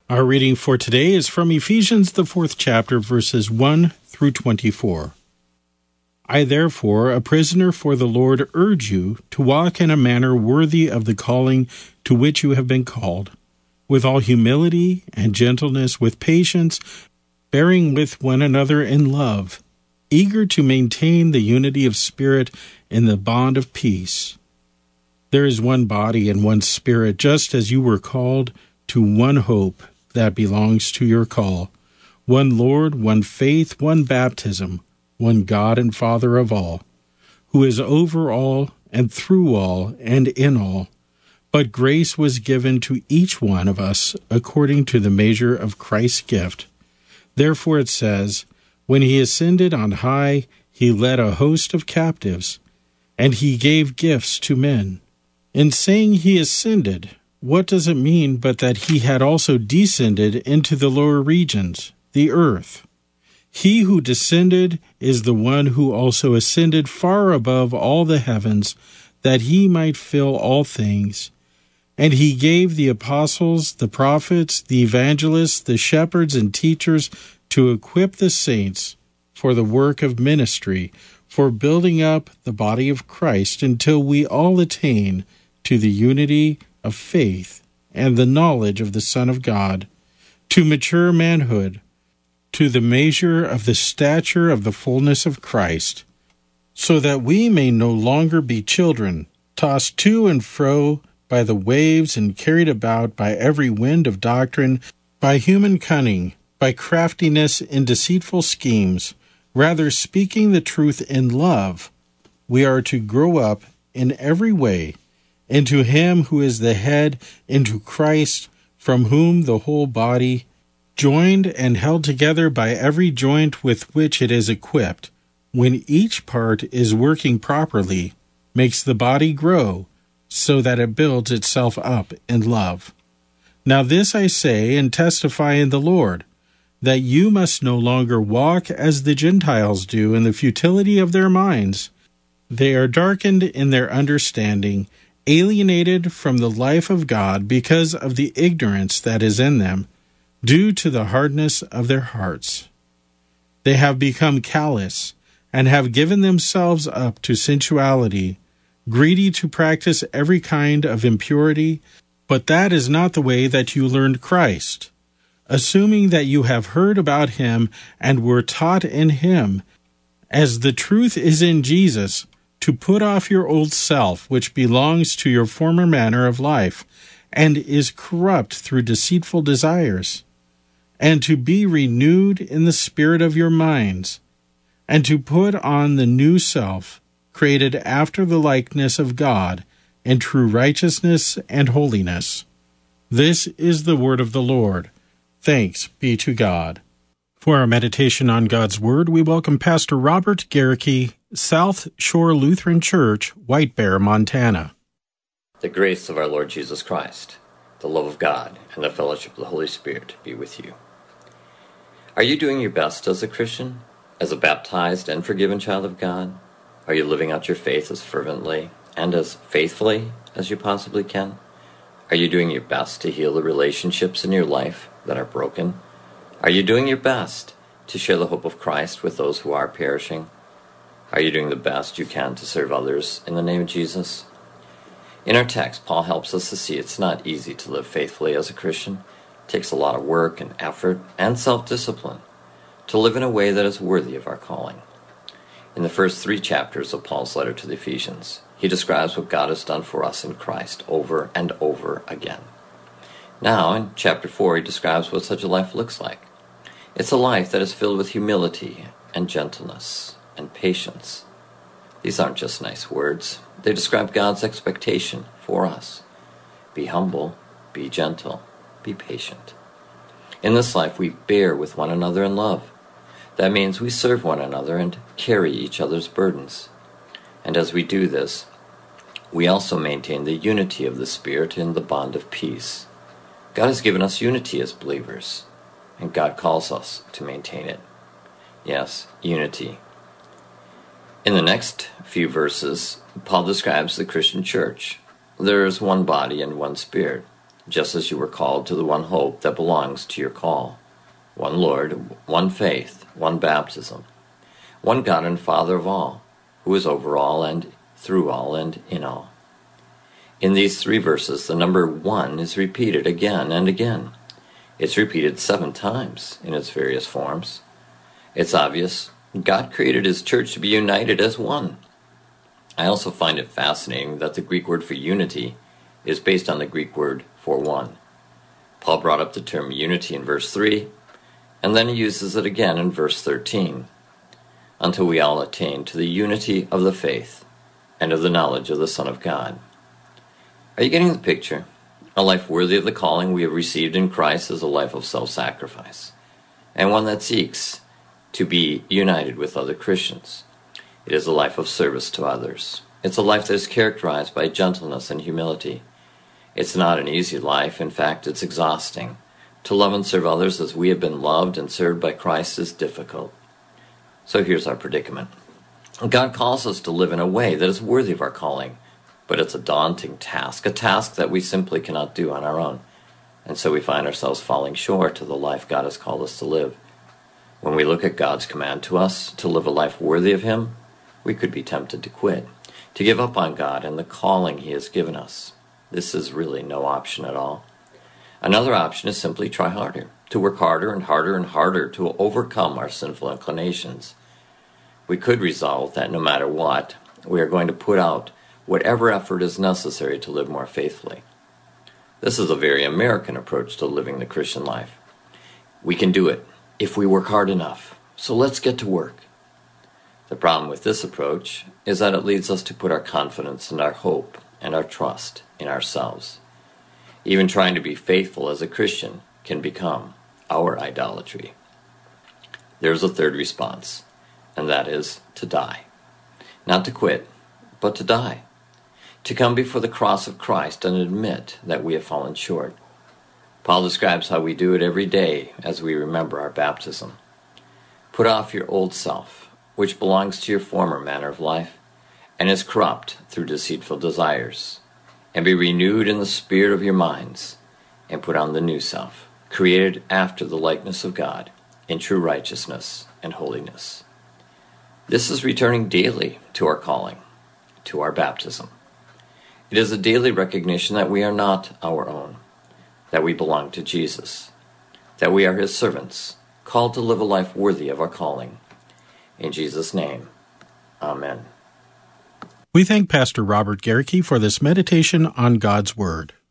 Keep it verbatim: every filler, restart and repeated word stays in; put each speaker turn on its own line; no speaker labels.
Our reading for today is from Ephesians, the fourth chapter, verses one through twenty-four. I therefore, a prisoner for the Lord, urge you to walk in a manner worthy of the calling to which you have been called, with all humility and gentleness, with patience, bearing with one another in love, eager to maintain the unity of spirit in the bond of peace. There is one body and one spirit, just as you were called to one hope that belongs to your call, one Lord, one faith, one baptism, one God and Father of all, who is over all and through all and in all. But grace was given to each one of us according to the measure of Christ's gift. Therefore it says, when he ascended on high, he led a host of captives, and he gave gifts to men. In saying he ascended, what does it mean but that he had also descended into the lower regions, the earth? He who descended is the one who also ascended far above all the heavens, that he might fill all things. And he gave the apostles, the prophets, the evangelists, the shepherds, and teachers to equip the saints for the work of ministry, for building up the body of Christ until we all attain to the unity of faith and the knowledge of the Son of God, to mature manhood, to the measure of the stature of the fullness of Christ, so that we may no longer be children, tossed to and fro by the waves and carried about by every wind of doctrine, by human cunning, by craftiness in deceitful schemes. Rather, speaking the truth in love, we are to grow up in every way into him who is the head, into Christ, from whom the whole body, joined and held together by every joint with which it is equipped, when each part is working properly, makes the body grow, so that it builds itself up in love. Now this I say and testify in the Lord, that you must no longer walk as the Gentiles do in the futility of their minds. They are darkened in their understanding, alienated from the life of God because of the ignorance that is in them, due to the hardness of their hearts. They have become callous, and have given themselves up to sensuality, greedy to practice every kind of impurity, but that is not the way that you learned Christ. Assuming that you have heard about him and were taught in him, as the truth is in Jesus, to put off your old self, which belongs to your former manner of life, and is corrupt through deceitful desires, and to be renewed in the spirit of your minds, and to put on the new self, created after the likeness of God, in true righteousness and holiness. This is the word of the Lord. Thanks be to God. For our meditation on God's Word, we welcome Pastor Robert Garricky, South Shore Lutheran Church, White Bear, Montana.
The grace of our Lord Jesus Christ, the love of God, and the fellowship of the Holy Spirit be with you. Are you doing your best as a Christian, as a baptized and forgiven child of God? Are you living out your faith as fervently and as faithfully as you possibly can? Are you doing your best to heal the relationships in your life that are broken? Are you doing your best to share the hope of Christ with those who are perishing? Are you doing the best you can to serve others in the name of Jesus? In our text, Paul helps us to see it's not easy to live faithfully as a Christian. It takes a lot of work and effort and self-discipline to live in a way that is worthy of our calling. In the first three chapters of Paul's letter to the Ephesians, he describes what God has done for us in Christ over and over again. Now, in chapter four, he describes what such a life looks like. It's a life that is filled with humility and gentleness and patience. These aren't just nice words. They describe God's expectation for us. Be humble, be gentle, be patient. In this life, we bear with one another in love. That means we serve one another and carry each other's burdens. And as we do this, we also maintain the unity of the Spirit in the bond of peace. God has given us unity as believers, and God calls us to maintain it. Yes, unity. In the next few verses, Paul describes the Christian church. There is one body and one Spirit. just as you were called to the one hope that belongs to your call. One Lord, one faith, one baptism, one God and Father of all, who is over all and through all and in all. In these three verses, the number one is repeated again and again. It's repeated seven times in its various forms. It's obvious God created his church to be united as one. I also find it fascinating that the Greek word for unity is based on the Greek word for one. Paul brought up the term unity in verse three, and then he uses it again in verse thirteen, until we all attain to the unity of the faith and of the knowledge of the Son of God. Are you getting the picture? A life worthy of the calling we have received in Christ is a life of self-sacrifice, and one that seeks to be united with other Christians. It is a life of service to others. It's a life that is characterized by gentleness and humility. It's not an easy life. In fact, it's exhausting. To love and serve others as we have been loved and served by Christ is difficult. So here's our predicament. God calls us to live in a way that is worthy of our calling, but it's a daunting task, a task that we simply cannot do on our own. And so we find ourselves falling short of the life God has called us to live. When we look at God's command to us to live a life worthy of him, we could be tempted to quit, to give up on God and the calling he has given us. This is really no option at all. Another option is simply try harder, to work harder and harder and harder to overcome our sinful inclinations. We could resolve that no matter what, we are going to put out whatever effort is necessary to live more faithfully. This is a very American approach to living the Christian life. We can do it if we work hard enough, so let's get to work. The problem with this approach is that it leads us to put our confidence and our hope and our trust in ourselves. Even trying to be faithful as a Christian can become our idolatry. There's a third response, and that is to die. Not to quit, but to die. To come before the cross of Christ and admit that we have fallen short. Paul describes how we do it every day as we remember our baptism. Put off your old self, which belongs to your former manner of life, and is corrupt through deceitful desires, and be renewed in the spirit of your minds, and put on the new self, created after the likeness of God, in true righteousness and holiness. This is returning daily to our calling, to our baptism. It is a daily recognition that we are not our own, that we belong to Jesus, that we are his servants, called to live a life worthy of our calling. In Jesus' name, amen.
We thank Pastor Robert Gehrke for this meditation on God's Word.